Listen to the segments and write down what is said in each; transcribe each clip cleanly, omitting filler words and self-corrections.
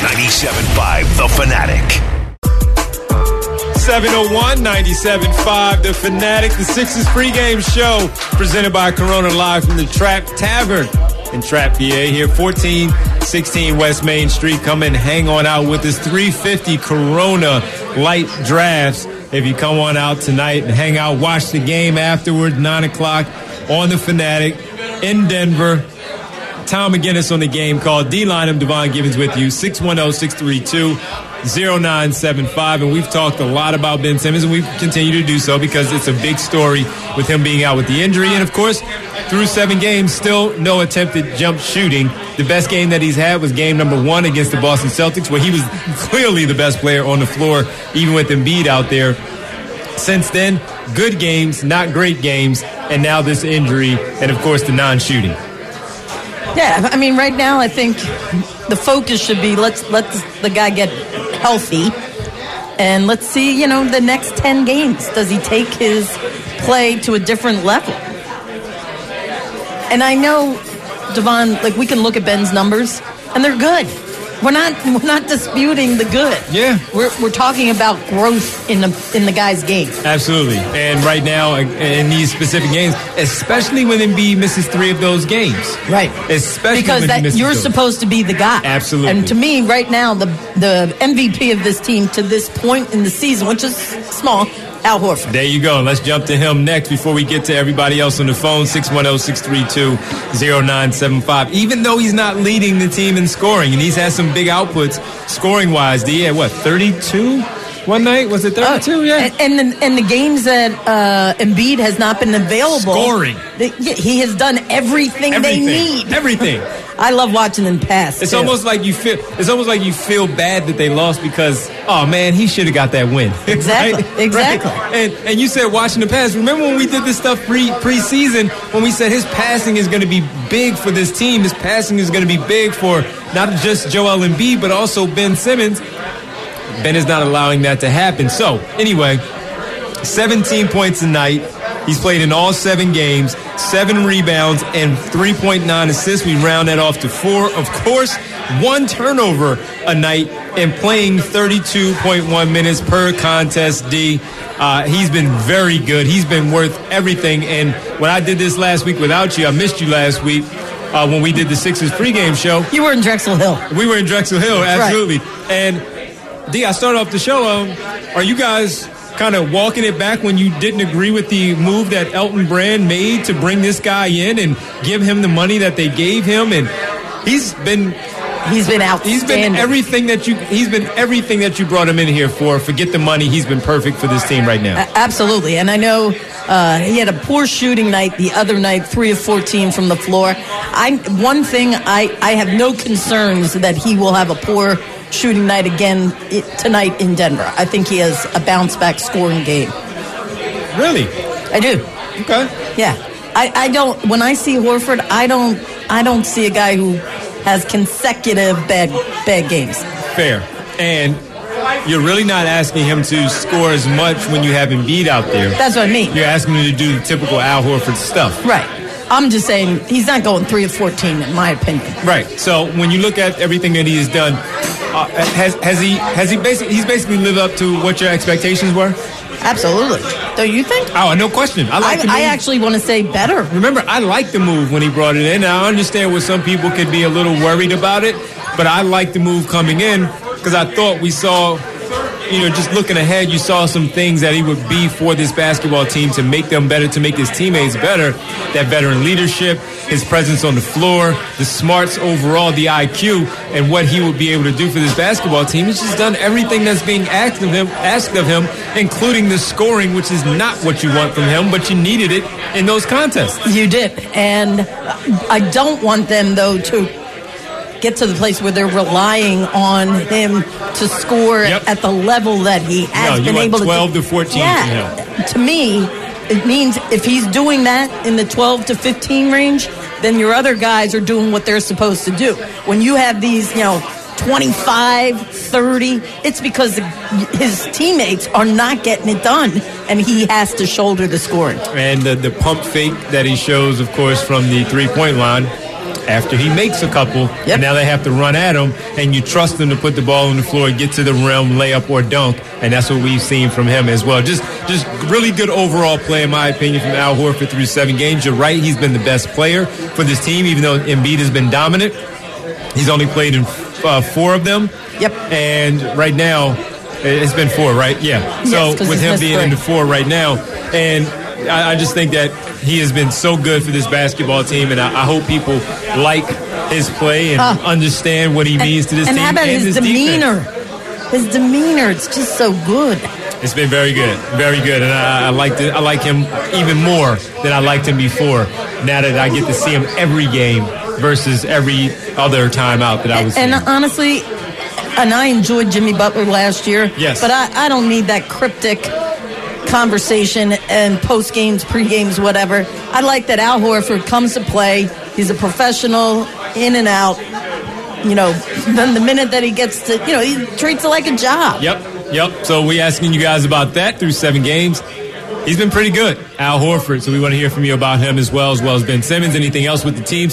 97.5 The Fanatic. 701 97.5 The Fanatic. The Sixers pregame show presented by Corona, live from the Trap Tavern in Trap, PA. Here, 1416 West Main Street. Come and hang on out with us. $3.50 Corona light drafts. If you come on out tonight and hang out, watch the game afterward, 9 o'clock on The Fanatic in Denver. Tom McGinnis on the game call. D-Line, I'm Devon Gibbons with you. 610-632-0975. And we've talked a lot about Ben Simmons, and we continue to do so because it's a big story with him being out with the injury. And, of course, through 7 games, still no attempted jump shooting. The best game that he's had was game number 1 against the Boston Celtics, where he was clearly the best player on the floor, even with Embiid out there. Since then, good games, not great games, and now this injury, and, of course, the non-shooting. Yeah, I mean, right now I think the focus should be let the guy get healthy, and let's see, the next 10 games. Does he take his play to a different level? And I know, Devon, we can look at Ben's numbers, and they're good. We're not disputing the good. Yeah, we're talking about growth in the guy's game. Absolutely, and right now in these specific games, especially when Embiid misses 3 of those games, right? Especially because you're supposed to be the guy. Absolutely. And to me, right now, the MVP of this team to this point in the season, which is small, Al Horford. There you go. Let's jump to him next before we get to everybody else on the phone. 610-632-0975. Even though he's not leading the team in scoring, and he's had some big outputs scoring-wise. He had, 32 one night? Was it 32? Yeah. And the games that Embiid has not been available. Scoring. He has done everything they need. Everything. I love watching them pass. It's almost like you feel bad that they lost because, oh man, he should have got that win. Exactly. Right? Exactly. Right? And you said watching the pass. Remember when we did this stuff preseason when we said his passing is going to be big for this team. His passing is going to be big for not just Joel Embiid but also Ben Simmons. Ben is not allowing that to happen. So anyway, 17 points a night. He's played in all 7 games, 7 rebounds, and 3.9 assists. We round that off to 4. Of course, 1 turnover a night and playing 32.1 minutes per contest, D. He's been very good. He's been worth everything. And when I did this last week without you, I missed you last week when we did the Sixers pregame show. You were in Drexel Hill. We were in Drexel Hill, absolutely. Right. And, D, I started off the show. Are you guys kind of walking it back when you didn't agree with the move that Elton Brand made to bring this guy in and give him the money that they gave him? And he's been outstanding. He's been everything that you brought him in here for. Forget the money. He's been perfect for this team right now. Absolutely. And I know he had a poor shooting night the other night, 3 of 14 from the floor. One thing I have no concerns that he will have a poor shooting night again tonight in Denver. I think he has a bounce-back scoring game. Really? I do. Okay. Yeah. I don't. When I see Horford, I don't see a guy who has consecutive bad games. Fair. And you're really not asking him to score as much when you have Embiid out there. That's what I mean. You're asking him to do the typical Al Horford stuff. Right. I'm just saying he's not going 3 of 14 in my opinion. Right. So when you look at everything that he has done, he's basically lived up to what your expectations were? Absolutely. Don't you think? Oh, no question. I actually want to say better. Remember, I liked the move when he brought it in. Now, I understand where some people could be a little worried about it, but I liked the move coming in because I thought we saw, just looking ahead, you saw some things that he would be for this basketball team to make them better, to make his teammates better. That veteran leadership, his presence on the floor, the smarts overall, the IQ, and what he would be able to do for this basketball team. He's just done everything that's being asked of him, including the scoring, which is not what you want from him, but you needed it in those contests. You did. And I don't want them, though, to get to the place where they're relying on him to score at the level that he has been able to. 12 to 14 from him. To me, it means if he's doing that in the 12 to 15 range, then your other guys are doing what they're supposed to do. When you have these, 25, 30, it's because his teammates are not getting it done, and he has to shoulder the scoring. And the pump fake that he shows, of course, from the three-point line. after he makes a couple, and now they have to run at him, and you trust him to put the ball on the floor, get to the rim, layup or dunk, and that's what we've seen from him as well. Just really good overall play, in my opinion, from Al Horford through 7 games. You're right, he's been the best player for this team, even though Embiid has been dominant. He's only played in 4 of them. Yep. And right now, it's been 4, right? Yeah. So with him being in the 4 right now, and I just think that he has been so good for this basketball team, and I hope people like his play and understand what he means to this team. And how about his demeanor? Defense. His demeanor, it's just so good. It's been very good, and I like him even more than I liked him before. Now that I get to see him every game versus every other time out that I was seeing. And honestly, and I enjoyed Jimmy Butler last year. Yes. But I don't need that cryptic conversation and post games, pre games, whatever. I like that Al Horford comes to play. He's a professional, in and out. You know, then the minute that he gets to, he treats it like a job. Yep. So we asking you guys about that through 7 games. He's been pretty good, Al Horford, so we want to hear from you about him as well as Ben Simmons. Anything else with the team?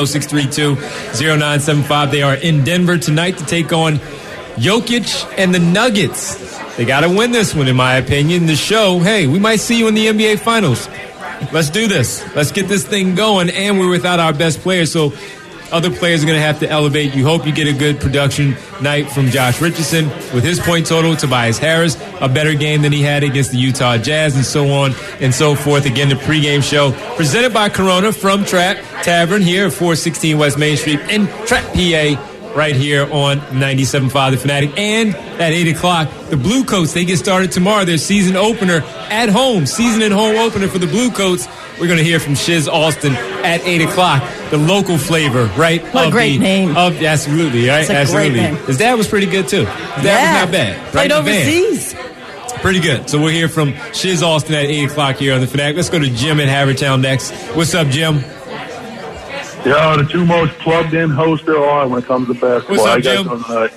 610-632-0975. They are in Denver tonight to take on Jokic and the Nuggets. They got to win this one, in my opinion. The show, hey, we might see you in the NBA Finals. Let's do this. Let's get this thing going, and we're without our best players, so other players are going to have to elevate. You hope you get a good production night from Josh Richardson with his point total. Tobias Harris, a better game than he had against the Utah Jazz, and so on and so forth. Again, the pregame show presented by Corona from Trap Tavern here at 416 West Main Street in Trap, PA, right here on 97.5 The Fanatic. And at 8 o'clock, the Blue Coats, they get started tomorrow. Their season opener at home, season and home opener for the Blue Coats. We're going to hear from Shiz Alston at 8 o'clock. The local flavor, right? What a great name. Absolutely, right? Absolutely. Great name. His dad was pretty good, too. His dad was not bad. Played overseas. Pretty good. So we'll hear from Shiz Alston at 8 o'clock here on The Fanatic. Let's go to Jim in Havertown next. What's up, Jim? Yo, the 2 most plugged-in hosts there are when it comes to basketball. What's up, Jim?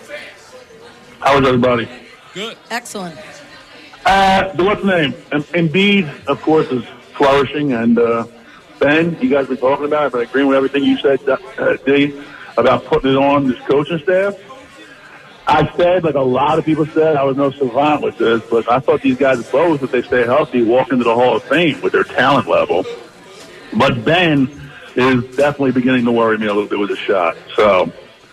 How is everybody? Good. Excellent. What's the name? Embiid, of course, is flourishing, and Ben, you guys been talking about it, but I agree with everything you said, D, about putting it on this coaching staff. I said, like a lot of people said, I was no savant with this, but I thought these guys both, if they stay healthy, walk into the Hall of Fame with their talent level. But Ben is definitely beginning to worry me a little bit with his shot. So,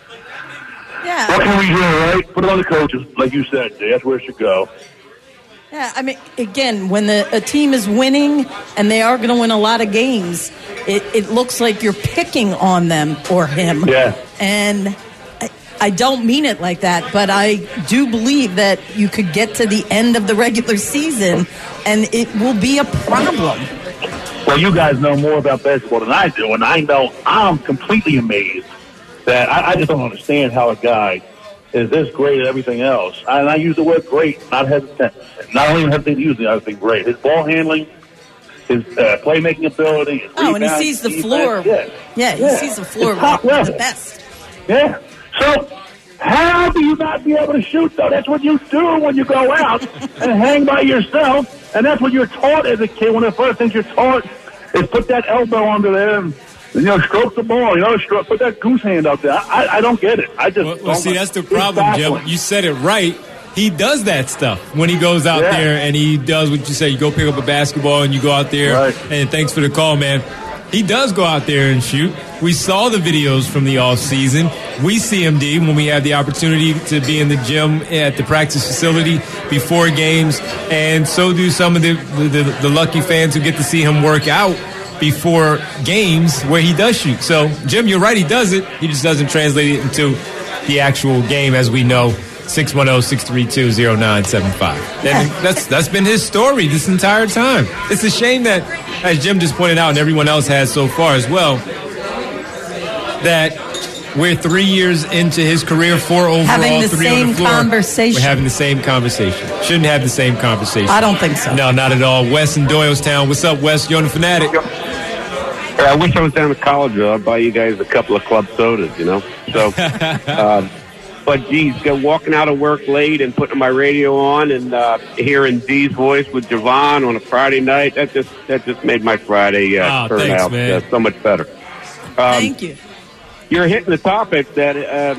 yeah. What can we do, right? Put it on the coaches, like you said, D. That's where it should go. Yeah, I mean, again, when a team is winning and they are going to win a lot of games, it looks like you're picking on them or him. Yeah. And I don't mean it like that, but I do believe that you could get to the end of the regular season and it will be a problem. Well, you guys know more about basketball than I do, and I know I'm completely amazed that I just don't understand how a guy is this great at everything else. And I use the word great, not hesitant. Not only hesitant to use it, I think great. His ball handling, his playmaking ability. His and he sees the floor. Yeah, he sees the floor the best. Yeah. So how do you not be able to shoot, though? That's what you do when you go out and hang by yourself. And that's what you're taught as a kid. One of the first things you're taught is put that elbow under there and stroke the ball. Put that goose hand up there. I don't get it. I just well, see, that's the problem, Jim. You said it right. He does that stuff when he goes out there and he does what you say. You go pick up a basketball and you go out there. Right. And thanks for the call, man. He does go out there and shoot. We saw the videos from the off season. We see him, D, when we have the opportunity to be in the gym at the practice facility before games, and so do some of the lucky fans who get to see him work out before games where he does shoot. So, Jim, you're right, he does it. He just doesn't translate it into the actual game, as we know. 610-632-0975. And that's been his story this entire time. It's a shame that, as Jim just pointed out, and everyone else has so far as well, that we're 3 years into his career, 4 overall, having the 3 on the floor. Conversation. We're having the same conversation. Shouldn't have the same conversation. I don't think so. No, not at all. Wes in Doylestown. What's up, Wes? You're on the Fanatic. I wish I was down at college, though. I'd buy you guys a couple of club sodas, So, but, geez, walking out of work late and putting my radio on and hearing D's voice with Javon on a Friday night, that just made my Friday turn thanks, out man. So much better. Thank you. you're hitting the topic that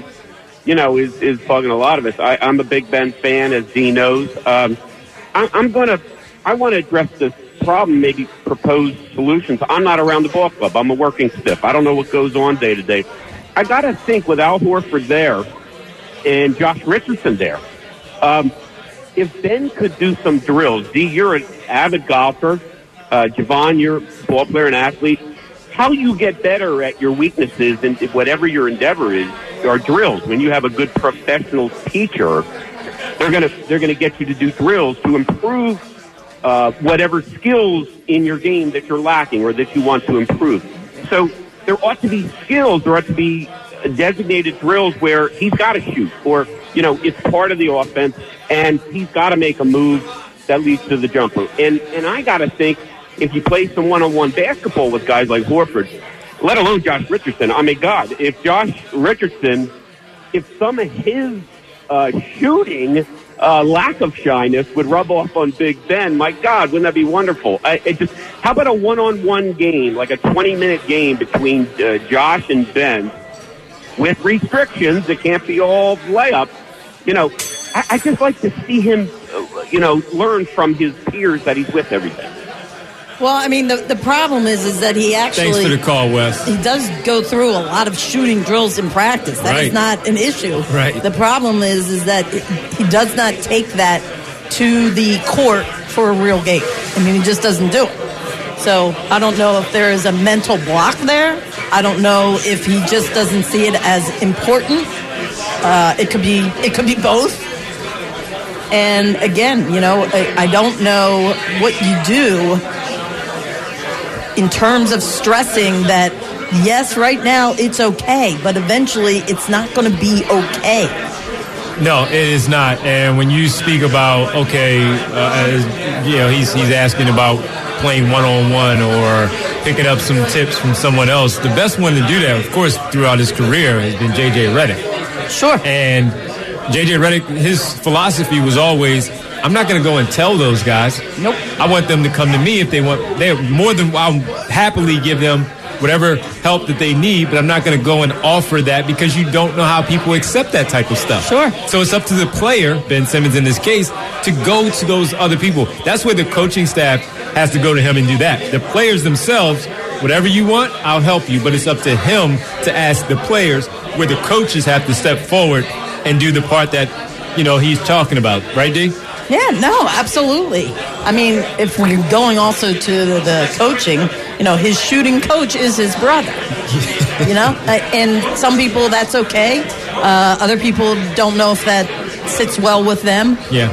is bugging a lot of us. I'm a big Ben fan, as Dee knows. I want to address this problem, maybe propose solutions. I'm not around the ball club. I'm a working stiff. I don't know what goes on day to day. I got to think with Al Horford there and Josh Richardson there, if Ben could do some drills. Dee, you're an avid golfer. Javon, you're a ball player and athlete. How you get better at your weaknesses and whatever your endeavor is are drills. When you have a good professional teacher, they're gonna get you to do drills to improve whatever skills in your game that you're lacking or that you want to improve. So there ought to be skills. There ought to be designated drills where he's got to shoot, or it's part of the offense, and he's got to make a move that leads to the jumper. And I got to think, if you play some one-on-one basketball with guys like Horford, let alone Josh Richardson, I mean, God, if Josh Richardson, if some of his shooting lack of shyness would rub off on Big Ben, my God, wouldn't that be wonderful? How about a one-on-one game, like a 20-minute game between Josh and Ben with restrictions? It can't be all layup. I just like to see him, learn from his peers that he's with every day. Well, I mean, the problem is that he actually... Thanks for the call, Wes. He does go through a lot of shooting drills in practice. That is not an issue. Right. The problem is that he does not take that to the court for a real game. I mean, he just doesn't do it. So I don't know if there is a mental block there. I don't know if he just doesn't see it as important. It could be both. And again, I don't know what you do in terms of stressing that, yes, right now it's okay, but eventually it's not going to be okay. No, it is not. And when you speak about, he's asking about playing one-on-one or picking up some tips from someone else. The best one to do that, of course, throughout his career has been J.J. Redick. Sure. And J.J. Redick, his philosophy was always, I'm not going to go and tell those guys. Nope. I want them to come to me if they want. I'll happily give them whatever help that they need, but I'm not going to go and offer that because you don't know how people accept that type of stuff. Sure. So it's up to the player, Ben Simmons in this case, to go to those other people. That's where the coaching staff has to go to him and do that. The players themselves, whatever you want, I'll help you, but it's up to him to ask the players, where the coaches have to step forward and do the part that, he's talking about. Right, Dee? Yeah, no, absolutely. I mean, if we're going also to the coaching, his shooting coach is his brother. And some people, that's okay. Other people don't know if that sits well with them. Yeah.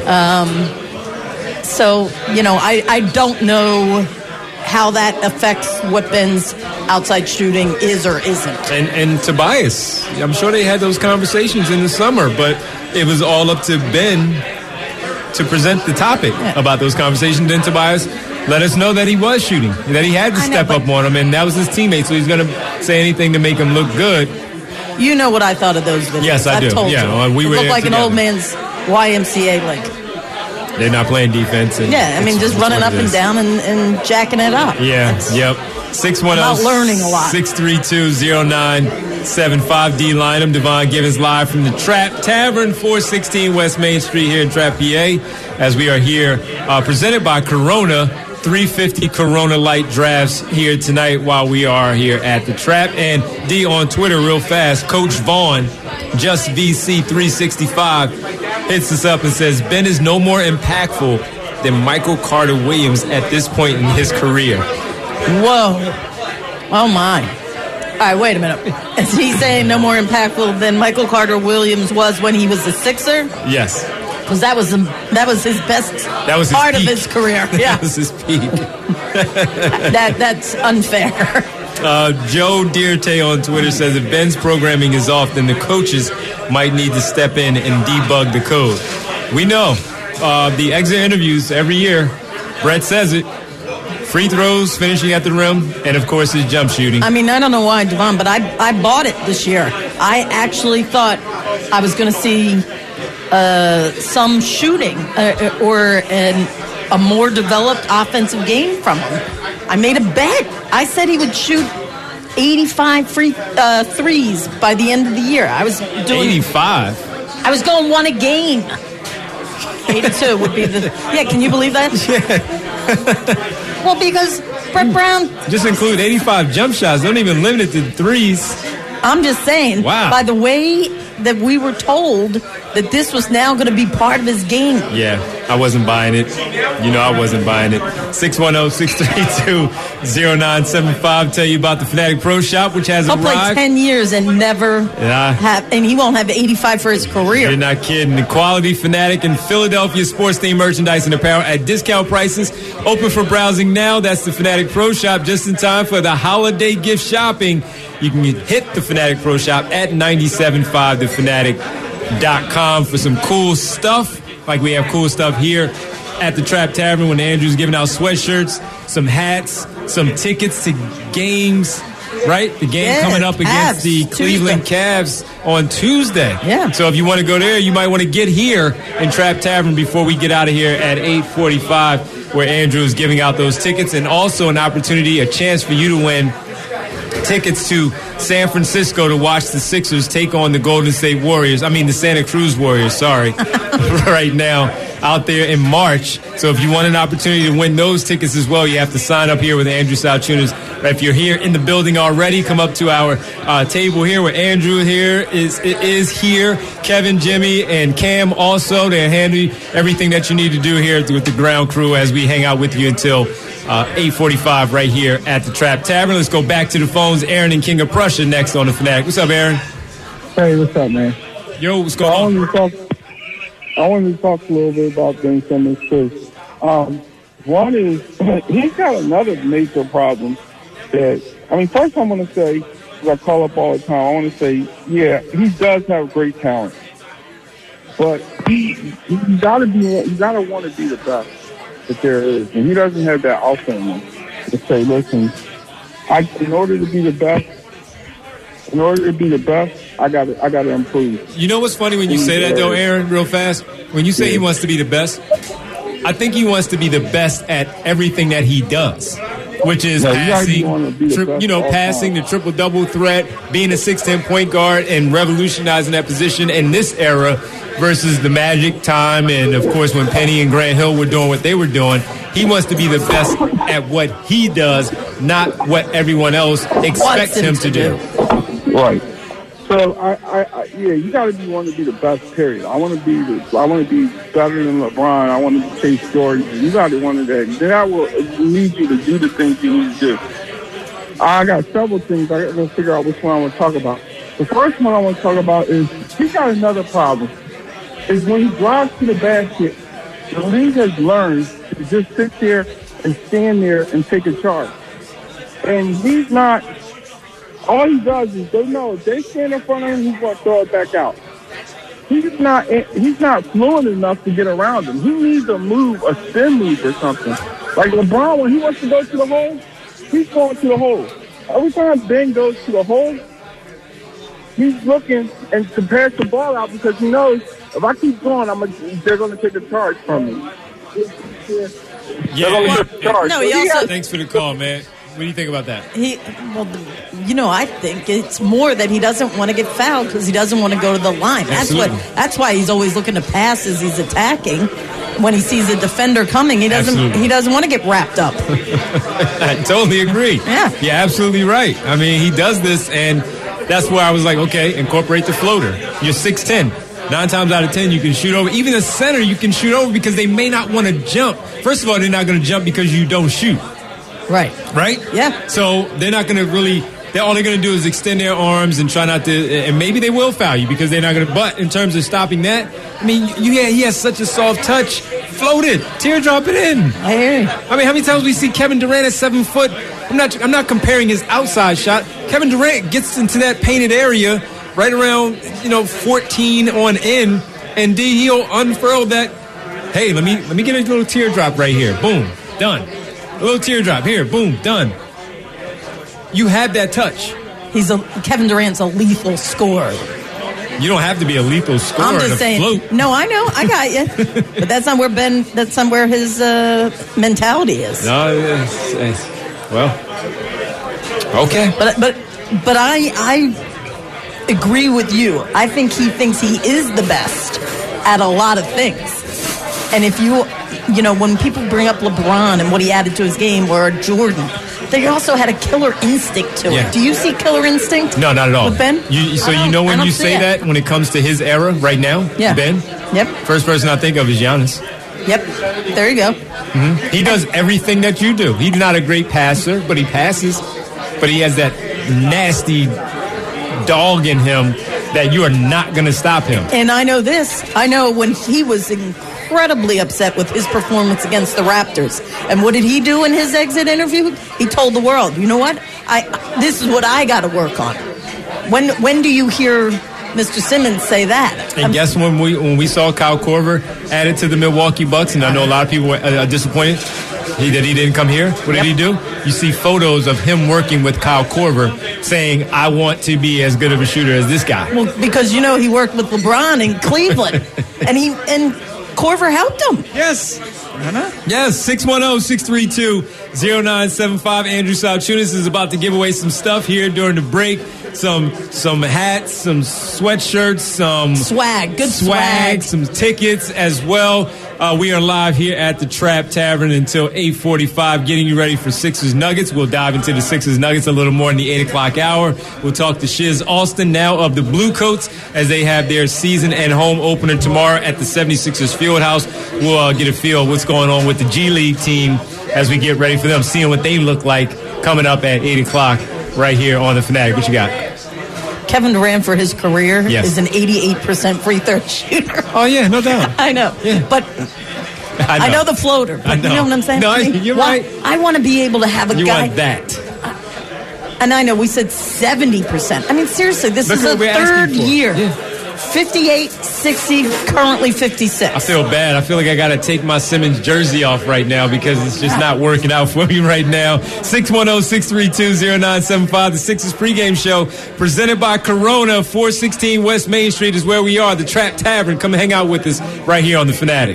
So, I don't know how that affects what Ben's outside shooting is or isn't. And Tobias, I'm sure they had those conversations in the summer, but it was all up to Ben to present the topic about those conversations. Then Tobias let us know that he was shooting, that he had to step up on him, and that was his teammate, so he's going to say anything to make him look good. You know what I thought of those videos. Yes, I do. Told you. We it were looked like together. An old man's YMCA league. They're not playing defense. Just running up and down and jacking it up. Yeah, yep. 610 about learning a lot. 632-0975. D Lineham, Devon Givens live from the Trap Tavern, 416 West Main Street here in Trap, PA, as we are here presented by Corona. 350 Corona Light drafts here tonight while we are here at the Trap. And D on Twitter real fast, Coach Vaughn, just VC 365, hits us up and says, Ben is no more impactful than Michael Carter Williams at this point in his career. Whoa. Oh, my. All right, wait a minute. Is he saying no more impactful than Michael Carter Williams was when he was a Sixer? Yes. Because that was his best part of his career. Yeah. That was his peak. That's unfair. Joe Dierte on Twitter says if Ben's programming is off, then the coaches might need to step in and debug the code. We know the exit interviews every year, Brett says it. Free throws, finishing at the rim, and, of course, his jump shooting. I mean, I don't know why, Devon, but I bought it this year. I actually thought I was going to see some shooting or a more developed offensive game from him. I made a bet. I said he would shoot 85 free threes by the end of the year. I was doing 85. I was going one a game. 82 would be the. Yeah, can you believe that? Yeah. Well, because Brett Brown. Just include 85 jump shots. Don't even limit it to threes. I'm just saying. Wow. By the way that we were told that this was now going to be part of his game. Yeah, I wasn't buying it. You know I wasn't buying it. 610-632-0975. Tell you about the Fanatic Pro Shop, which has He'll play arrived. 10 years and never have, and he won't have 85 for his career. You're not kidding. The quality Fanatic and Philadelphia sports themed merchandise and apparel at discount prices. Open for browsing now. That's the Fanatic Pro Shop, just in time for the holiday gift shopping. You can hit the Fanatic Pro Shop at 975thefanatic.com for some cool stuff. Like we have cool stuff here at the Trap Tavern when Andrew's giving out sweatshirts, some hats, some tickets to games, right? The game coming up against the Cleveland Cavs on Tuesday. Yeah. So if you want to go there, you might want to get here in Trap Tavern before we get out of here at 8:45, where Andrew is giving out those tickets, and also an opportunity, a chance for you to win tickets to San Francisco to watch the Sixers take on the Golden State Warriors. I mean, the Santa Cruz Warriors, sorry, right now out there in March. So if you want an opportunity to win those tickets as well, you have to sign up here with Andrew Salchunas. If you're here in the building already, come up to our table here where Andrew here is here. Kevin, Jimmy, and Cam also. They're handling everything that you need to do here with the ground crew as we hang out with you until 8:45 right here at the Trap Tavern. Let's go back to the phones. Aaron and King of Prussia next on the Fanatic. What's up, Aaron? Hey, what's up, man? Yo, what's going on? I wanted to talk a little bit about Ben Simmons, too. One is, he's got another major problem that, first I want to say, because I call up all the time, I want to say, yeah, he does have great talent. But you gotta want to be the best that there is. And he doesn't have that also in him to say, listen, in order to be the best, I gotta improve. You know what's funny when you say that, though, Aaron, real fast? When you say he wants to be the best, I think he wants to be the best at everything that he does, which is passing, passing the triple-double threat, being a 6'10" point guard, and revolutionizing that position in this era versus the Magic time, and, of course, when Penny and Grant Hill were doing what they were doing. He wants to be the best at what he does, not what everyone else expects him to do. Right. So you got to want to be the best. Period. I want to be better than LeBron. I want to chase Jordan. You got to want that. Then I will need you to do the things you need to do. I got several things. I got to figure out which one I want to talk about. The first one I want to talk about is he's got another problem. Is when he drives to the basket, the league has learned to just sit there and stand there and take a charge. And he's not. All he does is they know if they stand in front of him, he's going to throw it back out. He's not fluent enough to get around him. He needs a spin move or something. Like LeBron, when he wants to go to the hole, he's going to the hole. Every time Ben goes to the hole, he's looking and to pass the ball out because he knows if I keep going, they're going to take a charge from me. Thanks for the call, man. What do you think about that? I think it's more that he doesn't want to get fouled because he doesn't want to go to the line. That's why he's always looking to pass as he's attacking. When he sees a defender coming, he doesn't want to get wrapped up. I totally agree. Yeah. You're absolutely right. He does this, and that's where I was like, okay, incorporate the floater. You're 6'10". 9 times out of 10, you can shoot over. Even a center, you can shoot over because they may not want to jump. First of all, they're not going to jump because you don't shoot. Right? Yeah. So they're not going to really. All they're going to do is extend their arms and try not to. And maybe they will foul you because they're not going to. But in terms of stopping that, he has such a soft touch. Float it, teardrop it in. I hear you. How many times we see Kevin Durant at 7 foot? I'm not comparing his outside shot. Kevin Durant gets into that painted area right around 14 on in, and he'll unfurl that. Hey, let me get a little teardrop right here. Boom, done. A little teardrop here, boom, done. You have that touch. Kevin Durant's a lethal scorer. You don't have to be a lethal scorer. I'm just saying. Float. No, I know, I got you. But that's not where That's not where his mentality is. No, well, okay. But But I agree with you. I think he thinks he is the best at a lot of things. And if you know, when people bring up LeBron and what he added to his game, or Jordan, they also had a killer instinct to it. Do you see killer instinct? No, not at all. With Ben? When you say that, when it comes to his era right now, Ben? Yep. First person I think of is Giannis. Yep. There you go. Mm-hmm. He does everything that you do. He's not a great passer, but he passes. But he has that nasty dog in him that you are not going to stop him. And I know this. I know when he was incredibly upset with his performance against the Raptors. And what did he do in his exit interview? He told the world, you know what? This is what I got to work on. When do you hear Mr. Simmons say that? And guess when we saw Kyle Korver added to the Milwaukee Bucks, and I know a lot of people were disappointed that he didn't come here. What did he do? You see photos of him working with Kyle Korver saying, I want to be as good of a shooter as this guy. Well, because, you know, he worked with LeBron in Cleveland. and Korver helped him. Yes. Yes, 610-632-0975. Andrew Salchunas is about to give away some stuff here during the break. Some hats, some sweatshirts, some swag, good swag, some tickets as well. We are live here at the Trap Tavern until 8:45, getting you ready for Sixers Nuggets. We'll dive into the Sixers Nuggets a little more in the 8 o'clock hour. We'll talk to Shiz Alston now of the Blue Coats as they have their season and home opener tomorrow at the 76ers Fieldhouse. We'll get a feel of what's going on with the G League team as we get ready for them, seeing what they look like coming up at 8 o'clock. Right here on the Fanatic. What you got? Kevin Durant for his career is an 88% free throw shooter. Oh, yeah, no doubt. I know. Yeah. But I know the floater. But you know what I'm saying? No, you're right. I want to be able to have a guy. You want that. And I know we said 70%. I mean, seriously, this is the third year. Yeah. 58, 60, currently 56. I feel bad. I feel like I got to take my Simmons jersey off right now because it's just not working out for me right now. 610-632-0975. The Sixers pregame show presented by Corona. 416 West Main Street is where we are. The Trap Tavern. Come hang out with us right here on The Fanatic.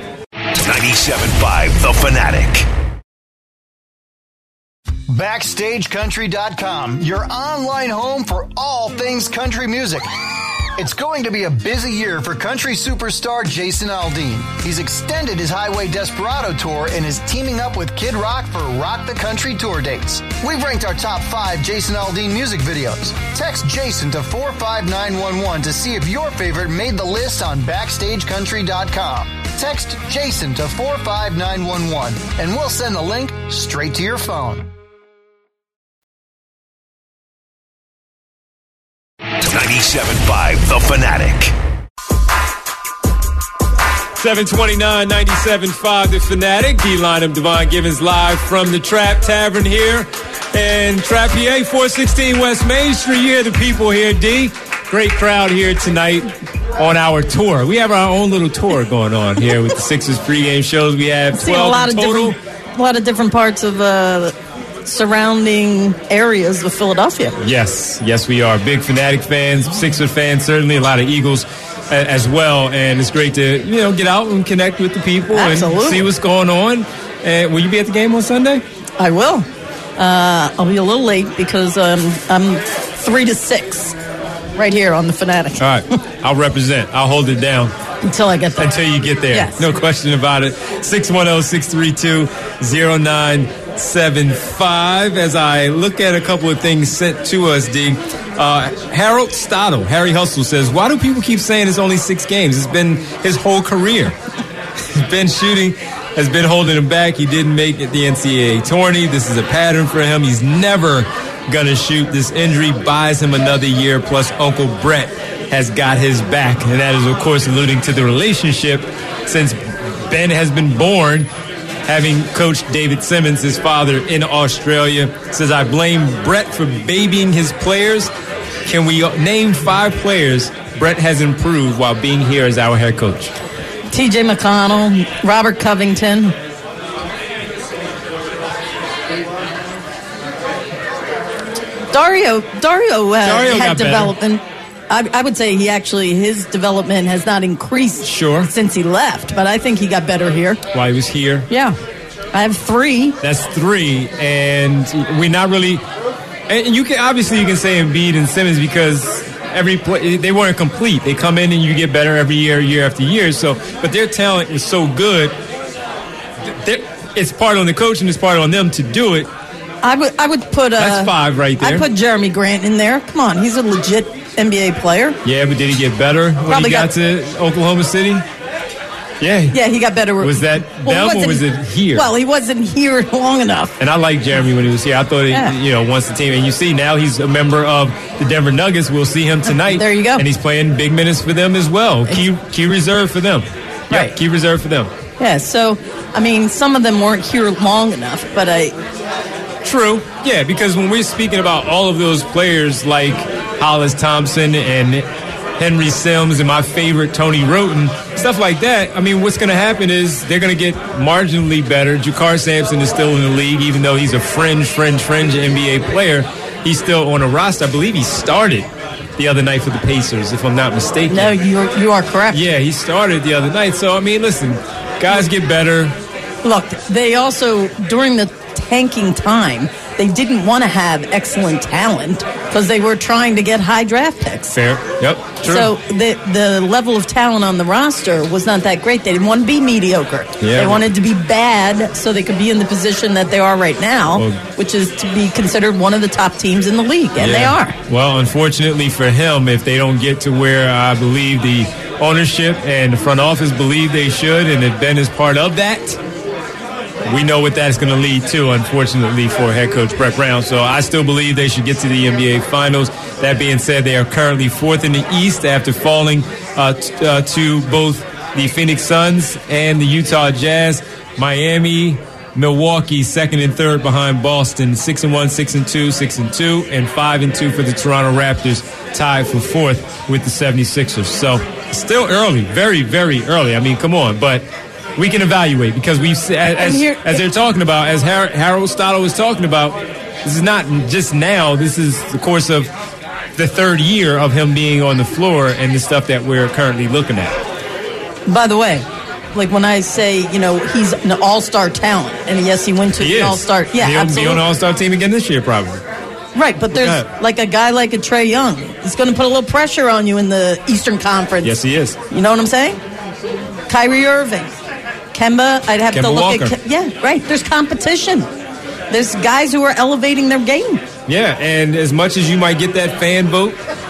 97.5 The Fanatic. BackstageCountry.com, your online home for all things country music. It's going to be a busy year for country superstar Jason Aldean. He's extended his Highway Desperado tour and is teaming up with Kid Rock for Rock the Country tour dates. We've ranked our top 5 Jason Aldean music videos. Text Jason to 45911 to see if your favorite made the list on BackstageCountry.com. Text Jason to 45911 and we'll send the link straight to your phone. 97.5 The Fanatic. 729, 97.5 The Fanatic. D-line of Devon Givens live from the Trap Tavern here in Trap PA, 416 West Main Street. You hear the people here, D. Great crowd here tonight on our tour. We have our own little tour going on here with the Sixers pregame shows. We have 12 in total. A lot of different parts of surrounding areas of Philadelphia. Yes, we are big Fanatic fans, Sixer fans, certainly a lot of Eagles as well, and it's great to get out and connect with the people. Absolutely. And see what's going on. And will you be at the game on Sunday? I will. I'll be a little late because I'm 3 to 6 right here on the Fanatic. All right, I'll represent. I'll hold it down. Until I get there. Until you get there. Yes. No question about it. 610-632-0975. As I look at a couple of things sent to us, D. Harold Stottle, Harry Hustle says, why do people keep saying it's only 6 games? It's been his whole career. He's been shooting, has been holding him back. He didn't make it the NCAA tourney. This is a pattern for him. He's never going to shoot. This injury buys him another year, plus Uncle Brett has got his back, and that is, of course, alluding to the relationship since Ben has been born, having coached David Simmons, his father, in Australia. Says, I blame Brett for babying his players. Can we name 5 players Brett has improved while being here as our head coach? T.J. McConnell, Robert Covington. Dario had development. I would say his development has not increased since he left, but I think he got better here. While he was here? Yeah. I have 3. That's 3, and we're not really And you can say Embiid and Simmons because every play they weren't complete. They come in and you get better every year after year. So, but their talent is so good. It's part on the coach and it's part on them to do it. I would put that's 5 right there. I'd put Jeremy Grant in there. Come on, he's a legit NBA player. Yeah, but did he get better when he got to Oklahoma City? Yeah. Yeah, he got better. Was that them or was it here? Well, he wasn't here long enough. And I liked Jeremy when he was here. I thought once the team, and you see now he's a member of the Denver Nuggets. We'll see him tonight. There you go. And he's playing big minutes for them as well. Key reserve for them. Right. Yeah, key reserve for them. Yeah, so, I mean, some of them weren't here long enough, but True. Yeah, because when we're speaking about all of those players like Hollis Thompson and Henry Sims and my favorite Tony Roten, stuff like that, I mean, what's going to happen is they're going to get marginally better. Jakar Sampson is still in the league, even though he's a fringe NBA player. He's still on a roster. I believe he started the other night for the Pacers, if I'm not mistaken. No, you are correct. Yeah, he started the other night. So, I mean, listen, guys get better. Look, they also, during the tanking time, they didn't want to have excellent talent because they were trying to get high draft picks. Fair. Yep. True. So the level of talent on the roster was not that great. They didn't want to be mediocre. Yeah. They wanted to be bad so they could be in the position that they are right now, which is to be considered one of the top teams in the league, and they are. Well, unfortunately for him, if they don't get to where I believe the ownership and the front office believe they should, and if Ben is part of that, we know what that's going to lead to, unfortunately, for head coach Brett Brown. So I still believe they should get to the NBA Finals. That being said, they are currently 4th in the East after falling to both the Phoenix Suns and the Utah Jazz. Miami, Milwaukee, 2nd and 3rd behind Boston, 6-1, 6-2, 6-2, and 5-2 for the Toronto Raptors, tied for 4th with the 76ers. So still early, very, very early. I mean, come on, but we can evaluate because as they're talking about, as Harold Stottle was talking about, this is not just now. This is the course of the 3rd year of him being on the floor and the stuff that we're currently looking at. By the way, like when I say, he's an all-star talent, and yes, he went to the all-star. Yeah, he'll absolutely. be on the all-star team again this year, probably. Right, but there's like a guy like a Trae Young. He's going to put a little pressure on you in the Eastern Conference. Yes, he is. You know what I'm saying? Kyrie Irving. Kemba, I'd have Kemba to look Walker. at. Yeah, right. There's competition. There's guys who are elevating their game. Yeah, and as much as you might get that fan vote,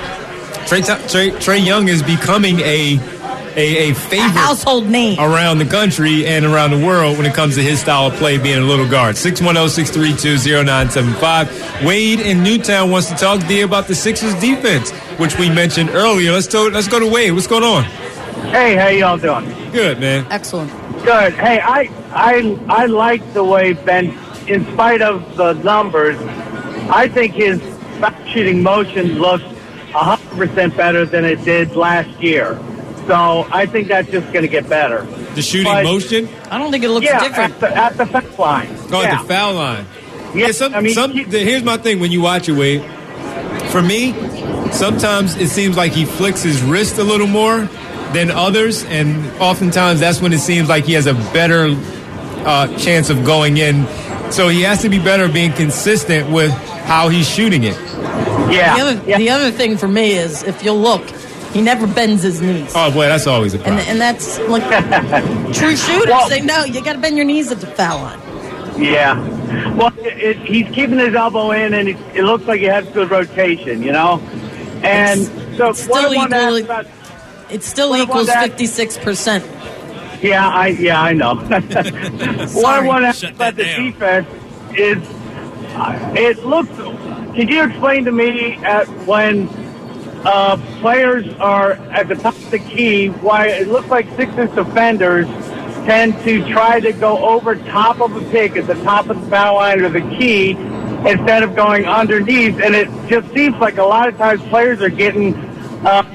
Trae Young is becoming a favorite, a household name around the country and around the world when it comes to his style of play, being a little guard. 610-632-0975. Wade in Newtown wants to talk to you about the Sixers defense, which we mentioned earlier. Let's go to Wade. What's going on? Hey, how y'all doing? Good, man. Excellent. Good. Hey, I like the way Ben, in spite of the numbers, I think his shooting motion looks 100% better than it did last year. So I think that's just going to get better. The shooting motion? I don't think it looks different. At the foul line. Oh, at the foul line. Yeah, here's my thing when you watch it, Wade. For me, sometimes it seems like he flicks his wrist a little more than others, and oftentimes that's when it seems like he has a better chance of going in. So he has to be better being consistent with how he's shooting it. Yeah. The other thing for me is, if you'll look, he never bends his knees. Oh, boy, that's always a problem. And that's like true shooters say, no, you got to bend your knees at the foul line. Yeah. Well, he's keeping his elbow in, and it looks like he has good rotation, And it's still equals 56%. Yeah, I know. What I want to ask about the defense is, it looks. Can you explain to me when players are at the top of the key, why it looks like Sixers defenders tend to try to go over top of a pick at the top of the foul line or the key instead of going underneath, and it just seems like a lot of times players are getting a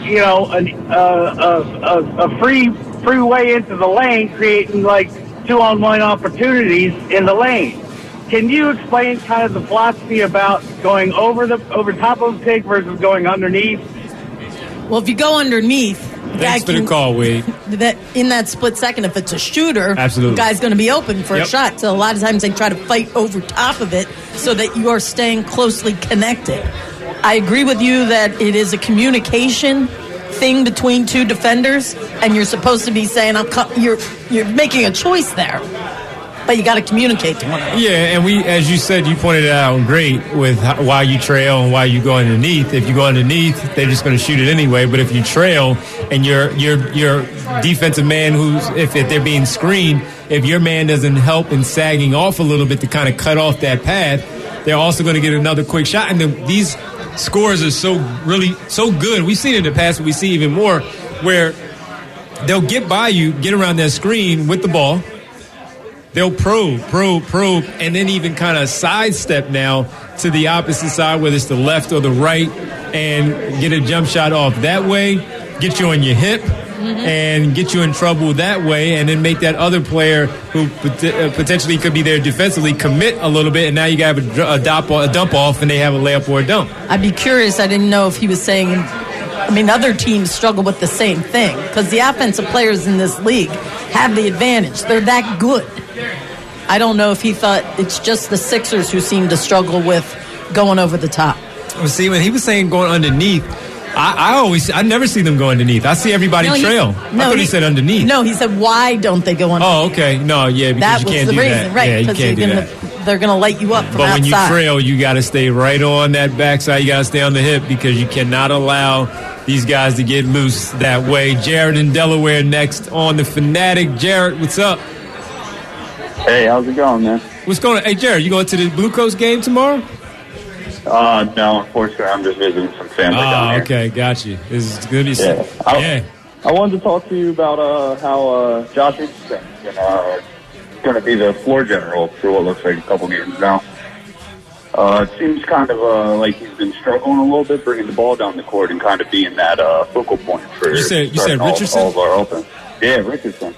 free way into the lane, creating like 2-on-1 opportunities in the lane. Can you explain kind of the philosophy about going over top of the pick versus going underneath? Well, if you go underneath, guy Thanks for the call, Wade. That in that split second, if it's a shooter, absolutely, the guy's going to be open for a shot. So a lot of times they try to fight over top of it so that you are staying closely connected. I agree with you that it is a communication thing between two defenders, and you're supposed to be saying, you're making a choice there. But you got to communicate to one another. Yeah, and as you said, you pointed it out great with why you trail and why you go underneath. If you go underneath, they're just going to shoot it anyway. But if you trail and your defensive man, if they're being screened, if your man doesn't help in sagging off a little bit to kind of cut off that path, they're also going to get another quick shot. And these scores are so good. We've seen it in the past, but we see even more where they'll get by you, get around that screen with the ball. They'll probe, and then even kind of sidestep now to the opposite side, whether it's the left or the right, and get a jump shot off that way, get you on your hip, and get you in trouble that way, and then make that other player who potentially could be there defensively commit a little bit, and now you got a dump off, and they have a layup or a dunk. I'd be curious. I didn't know if he was saying, other teams struggle with the same thing, because the offensive players in this league have the advantage. They're that good. I don't know if he thought it's just the Sixers who seem to struggle with going over the top. Well, see, when he was saying going underneath, I never see them go underneath. I see everybody trail. I thought he said underneath. No, he said, why don't they go underneath? Oh, okay. No, yeah, because that you can't was do the reason, that. right? Yeah, you can't do that. They're going to light you up from outside. But when you trail, you got to stay right on that backside. You got to stay on the hip because you cannot allow these guys to get loose that way. Jared in Delaware next on the Fanatic. Jared, what's up? Hey, how's it going, man? What's going on? Hey, Jared, you going to the Blue Coast game tomorrow? No, unfortunately, I'm just visiting some family down here. Okay, got you. This is good. I wanted to talk to you about how Josh Richardson is going to be the floor general for what looks like a couple games now. It seems kind of like he's been struggling a little bit bringing the ball down the court and kind of being that focal point for you said Richardson? all of our offense. Yeah, Richardson.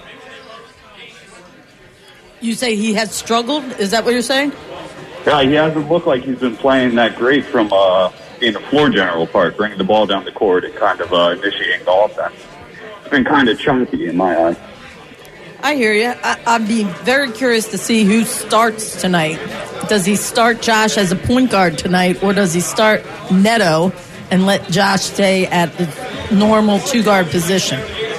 You say he has struggled? Is that what you're saying? Yeah, he hasn't looked like he's been playing that great from being the floor general part, bringing the ball down the court and kind of initiating the offense. It's been kind of chunky in my eyes. I hear you. I'd be very curious to see who starts tonight. Does he start Josh as a point guard tonight, or does he start Neto and let Josh stay at the normal two-guard position?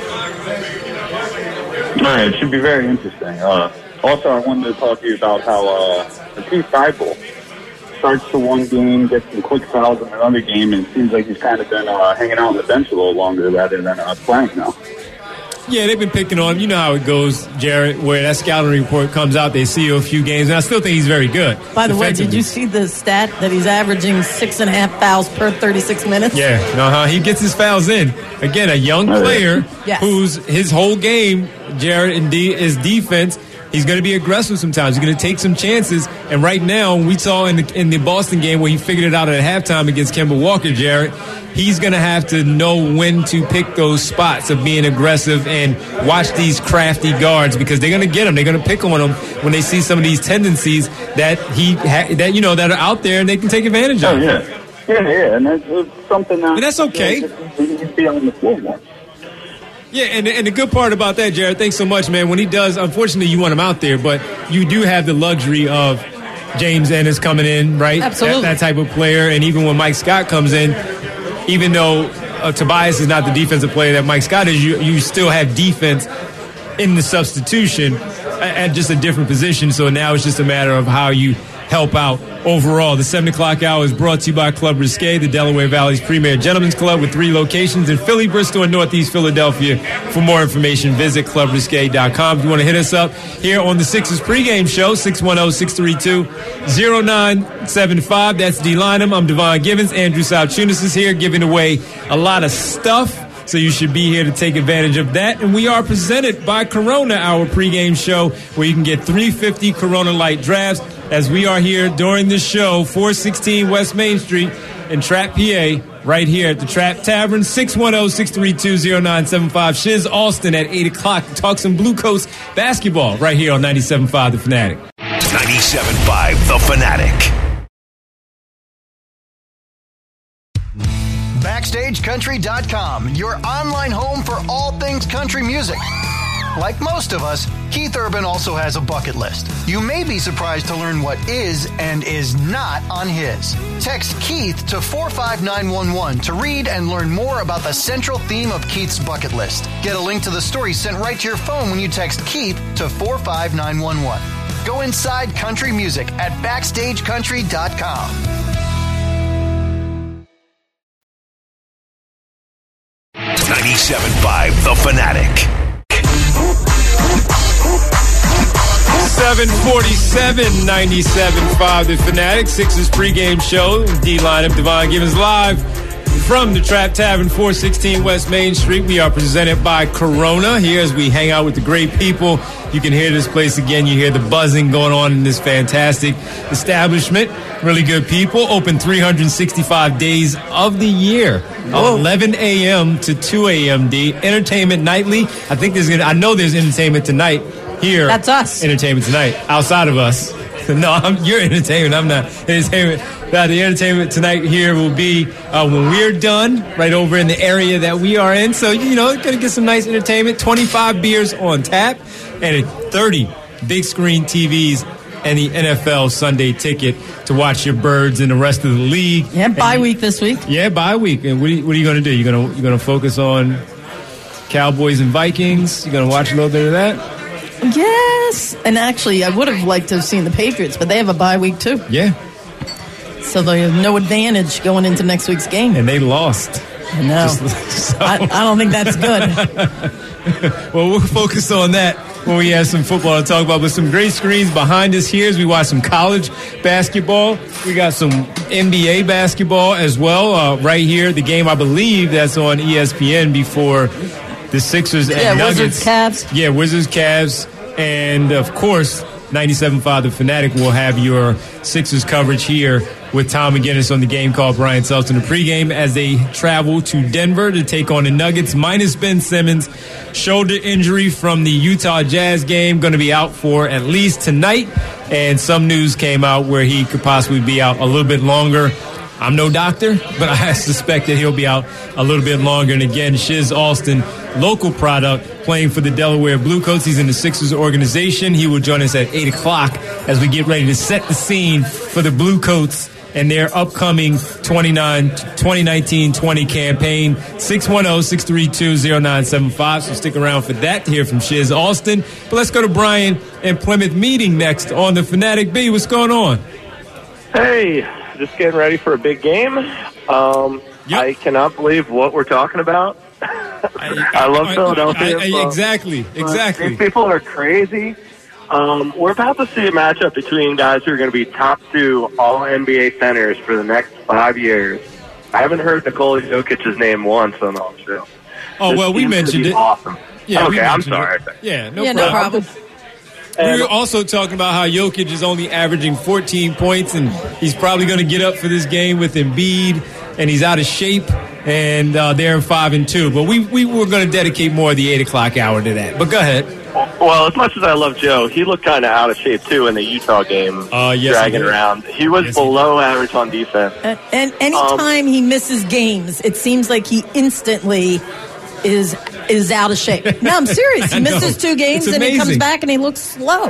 All right, it should be very interesting. Also, I wanted to talk to you about how Matisse Thybulle starts the one game, gets some quick fouls in another game, and it seems like he's kind of been hanging out on the bench a little longer rather than playing now. Yeah, they've been picking on him. You know how it goes, Jared, where that scouting report comes out, they see you a few games, and I still think he's very good. By the way, did you see the stat that he's averaging 6.5 fouls per 36 minutes? Yeah, he gets his fouls in. Again, a young player who's his whole game, Jared, is defense. He's going to be aggressive sometimes. He's going to take some chances. And right now, we saw in the Boston game where he figured it out at halftime against Kemba Walker, Jared, he's going to have to know when to pick those spots of being aggressive and watch these crafty guards because they're going to get him. They're going to pick on him when they see some of these tendencies that that are out there and they can take advantage of. Yeah, and that's something that... And that's okay. He can be on the floor more. Yeah, and the good part about that, Jared, thanks so much, man. When he does, unfortunately, you want him out there, but you do have the luxury of James Ennis coming in, right? Absolutely. That type of player. And even when Mike Scott comes in, even though Tobias is not the defensive player that Mike Scott is, you still have defense in the substitution at just a different position. So now it's just a matter of how you help out overall. The 7 o'clock hour is brought to you by Club Risque, the Delaware Valley's premier gentlemen's club with 3 locations in Philly, Bristol, and Northeast Philadelphia. For more information, visit clubrisque.com. If you want to hit us up here on the Sixers pregame show, 610-632-0975. That's D. Lynham. I'm Devon Givens. Andrew Salchunas is here giving away a lot of stuff. So you should be here to take advantage of that. And we are presented by Corona, our pregame show, where you can get 350 Corona Light drafts. As we are here during the show, 416 West Main Street in Trap, PA, right here at the Trap Tavern, 610-632-0975. Shiz Austin at 8 o'clock to talk some Blue Coast basketball right here on 97.5 The Fanatic. 97.5 The Fanatic. Back BackstageCountry.com, your online home for all things country music. Like most of us, Keith Urban also has a bucket list. You may be surprised to learn what is and is not on his. Text Keith to 45911 to read and learn more about the central theme of Keith's bucket list. Get a link to the story sent right to your phone when you text Keith to 45911. Go inside country music at BackstageCountry.com. 97.5 The Fanatic. 747, 97.5 The Fanatic. Sixers pregame show. D-Line of Devon Givens live from the Trap Tavern, 416 West Main Street. We are presented by Corona here as we hang out with the great people. You can hear this place again. You hear the buzzing going on in this fantastic establishment. Really good people. Open 365 days of the year. 11 a.m. to 2 a.m. D. Entertainment nightly. I know there's entertainment tonight here. That's us. Entertainment tonight. Outside of us. No, you're entertainment. I'm not entertainment. The entertainment tonight here will be when we're done, right over in the area that we are in. So, going to get some nice entertainment. 25 beers on tap and 30 big screen TVs and the NFL Sunday ticket to watch your Birds and the rest of the league. Yeah, bye week this week. Yeah, bye week. And what are you going to do? You're going to focus on Cowboys and Vikings? You're going to watch a little bit of that? Yes. And actually, I would have liked to have seen the Patriots, but they have a bye week too. Yeah. So they have no advantage going into next week's game. And they lost. No. I don't think that's good. Well, we'll focus on that when we have some football to talk about. But some great screens behind us here as we watch some college basketball. We got some NBA basketball as well right here. The game, I believe, that's on ESPN before the Sixers and Nuggets. Wizards, Cavs. Yeah, Wizards, Cavs. And, of course, 97.5 The Fanatic will have your Sixers coverage here with Tom McGinnis on the game called Brian Seltz in the pregame as they travel to Denver to take on the Nuggets, minus Ben Simmons. Shoulder injury from the Utah Jazz game, going to be out for at least tonight. And some news came out where he could possibly be out a little bit longer. I'm no doctor, but I suspect that he'll be out a little bit longer. And again, Shiz Alston, local product, playing for the Delaware Bluecoats. He's in the Sixers organization. He will join us at 8 o'clock as we get ready to set the scene for the Bluecoats and their upcoming 2019-20 campaign. 610-632-0975. So stick around for that to hear from Shiz Alston. But let's go to Brian and Plymouth Meeting next on the Fanatic B. What's going on? Hey, just getting ready for a big game. I cannot believe what we're talking about. I love Philadelphia. Exactly. These people are crazy. We're about to see a matchup between guys who are going to be top two all-NBA centers for the next 5 years. I haven't heard Nikola Jokic's name once on the show. Oh, well, we mentioned it. Awesome. Yeah, okay, I'm sorry. Yeah, no problem. We were also talking about how Jokic is only averaging 14 points, and he's probably going to get up for this game with Embiid, and he's out of shape, and they're in 5-2. But we were going to dedicate more of the 8 o'clock hour to that. But go ahead. Well, as much as I love Joe, he looked kind of out of shape, too, in the Utah game, dragging around. He was below average on defense. And anytime he misses games, it seems like he instantly is out of shape. No, I'm serious. He misses 2 games and he comes back and he looks slow.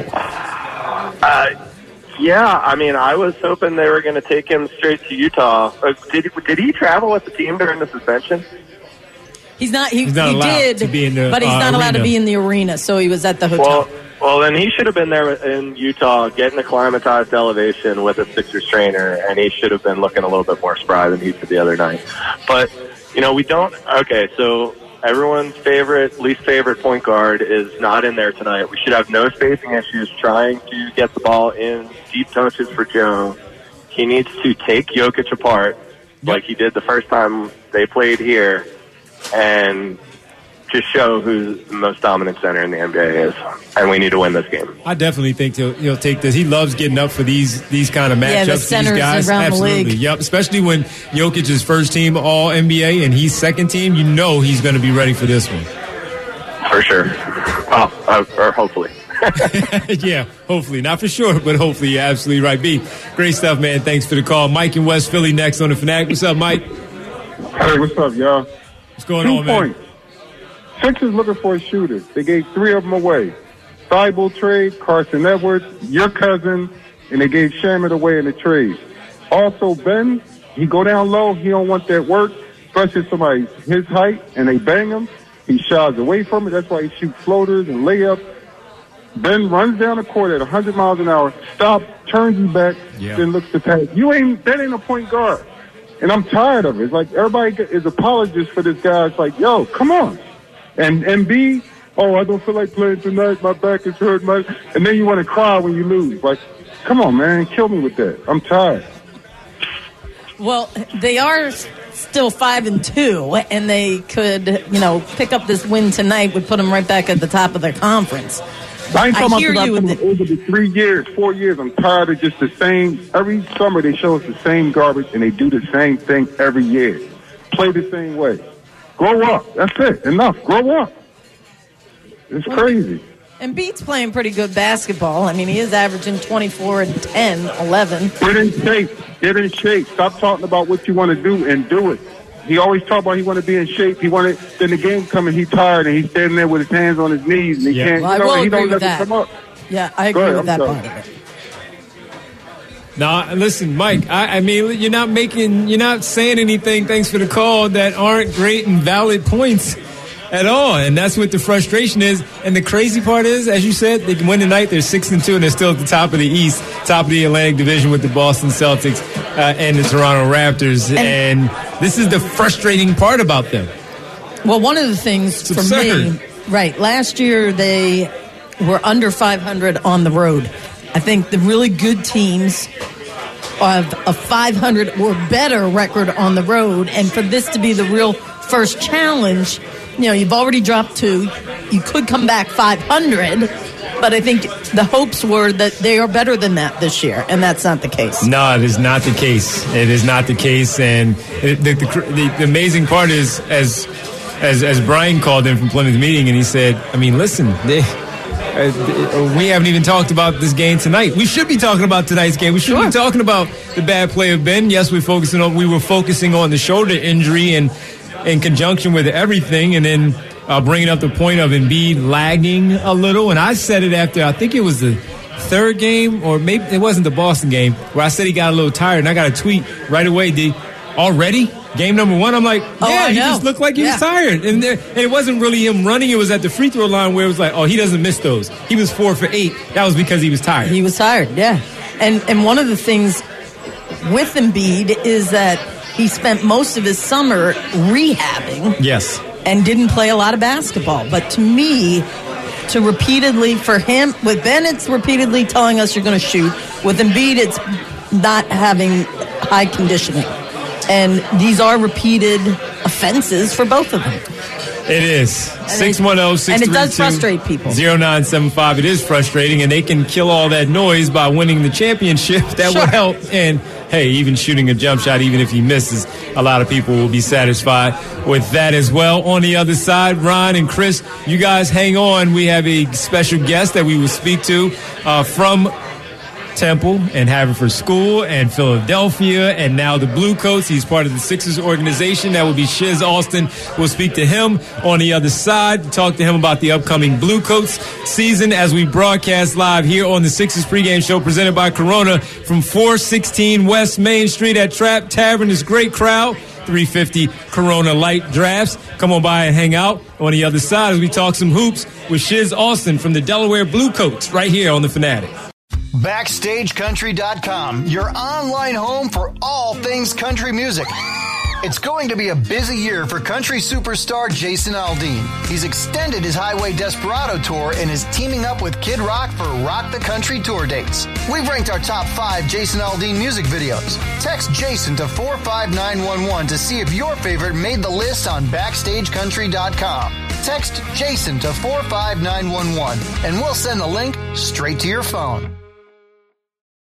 Yeah, I mean, I was hoping they were going to take him straight to Utah. Did he travel with the team during the suspension? He's not. He allowed did, to be in the, but he's not allowed to be in the arena. So he was at the hotel. Well, then he should have been there in Utah, getting acclimatized to elevation with a Sixers trainer, and he should have been looking a little bit more spry than he did the other night. But we don't. Okay, so. Everyone's least favorite point guard is not in there tonight. We should have no spacing issues trying to get the ball in deep touches for Joe. He needs to take Jokic apart like he did the first time they played here and just show who the most dominant center in the NBA is. And we need to win this game. I definitely think he'll take this. He loves getting up for these kind of matchups. Yeah, the centers these guys. around Absolutely. the league. Yep, especially when Jokic is first team all NBA and he's second team, he's going to be ready for this one. For sure. Well, or hopefully. Yeah, hopefully. Not for sure, but hopefully you're absolutely right. B, great stuff, man. Thanks for the call. Mike in West Philly next on the Fanatic. What's up, Mike? Hey, what's up, y'all? What's going on, man? 2 points. Sixers looking for a shooter. They gave 3 of them away. Thibault trade, Carson Edwards, your cousin, and they gave Shaman away in the trade. Also, Ben, he go down low. He don't want that work, especially somebody his height, and they bang him. He shies away from it. That's why he shoots floaters and layups. Ben runs down the court at 100 miles an hour, stops, turns his back, then looks to pass. That ain't a point guard. And I'm tired of it. It's like everybody is apologists for this guy. It's like, yo, come on. And Embiid, I don't feel like playing tonight. My back is hurt. And then you want to cry when you lose. Like, come on, man. Kill me with that. I'm tired. Well, they are still 5-2, and they could, pick up this win tonight would put them right back at the top of their conference. I ain't talking about over the 3 years, 4 years. I'm tired of just the same. Every summer they show us the same garbage, and they do the same thing every year. Play the same way. Grow up. That's it. Enough. Grow up. It's crazy. Embiid's playing pretty good basketball. I mean, he is averaging 24 and 10, 11. Get in shape. Get in shape. Stop talking about what you want to do and do it. He always talk about he want to be in shape. Then the game coming, he's tired, and he's standing there with his hands on his knees, and he can't. Well, I will he agree don't with let that. it come up. Yeah, I agree with that part of it. No, listen, Mike, I mean, you're not saying anything, thanks for the call, that aren't great and valid points at all. And that's what the frustration is. And the crazy part is, as you said, they can win tonight. They're 6-2, and they're still at the top of the East, top of the Atlantic Division with the Boston Celtics and the Toronto Raptors. And this is the frustrating part about them. Well, one of the things for me, right, last year they were under 500 on the road. I think the really good teams have a 500 or better record on the road, and for this to be the real first challenge, you've already dropped 2. You could come back 500, but I think the hopes were that they are better than that this year, and that's not the case. No, it is not the case. It is not the case, and the amazing part is, as Brian called in from Plymouth meeting, and he said, I mean, listen, we haven't even talked about this game tonight. We should be talking about tonight's game. We should be talking about the bad play of Ben. Yes, we were focusing on the shoulder injury and in conjunction with everything, and then bringing up the point of Embiid lagging a little. And I said it after, I think it was the third game, or maybe it wasn't the Boston game, where I said he got a little tired, and I got a tweet right away, D. Already? Game number 1? I'm like, he just looked like he was tired. And it wasn't really him running. It was at the free throw line where it was like, he doesn't miss those. He was 4 for 8. That was because he was tired. He was tired, yeah. And one of the things with Embiid is that he spent most of his summer rehabbing. Yes. And didn't play a lot of basketball. But to me, to repeatedly, for him, with Ben, it's repeatedly telling us you're going to shoot. With Embiid, it's not having high conditioning. And these are repeated offenses for both of them. It is. 610-632. And it does frustrate people. 0975. It is frustrating, and they can kill all that noise by winning the championship. That would help. And, hey, even shooting a jump shot, even if he misses, a lot of people will be satisfied with that as well. On the other side, Ron and Chris, you guys hang on. We have a special guest that we will speak to from Temple and Haverford School and Philadelphia and now the Blue Coats. He's part of the Sixers organization. That will be Shiz Austin. We'll speak to him on the other side, talk to him about the upcoming Blue Coats season as we broadcast live here on the Sixers pregame show presented by Corona from 416 West Main Street at Trap Tavern. This great crowd. 350 Corona Light Drafts. Come on by and hang out on the other side as we talk some hoops with Shiz Austin from the Delaware Blue Coats right here on The Fanatic. BackstageCountry.com, your online home for all things country music. It's going to be a busy year for country superstar Jason Aldean. He's extended his Highway Desperado tour and is teaming up with Kid Rock for Rock the Country tour dates. We've ranked our top 5 Jason Aldean music videos. Text Jason to 45911 to see if your favorite made the list on BackstageCountry.com. Text Jason to 45911 and we'll send the link straight to your phone.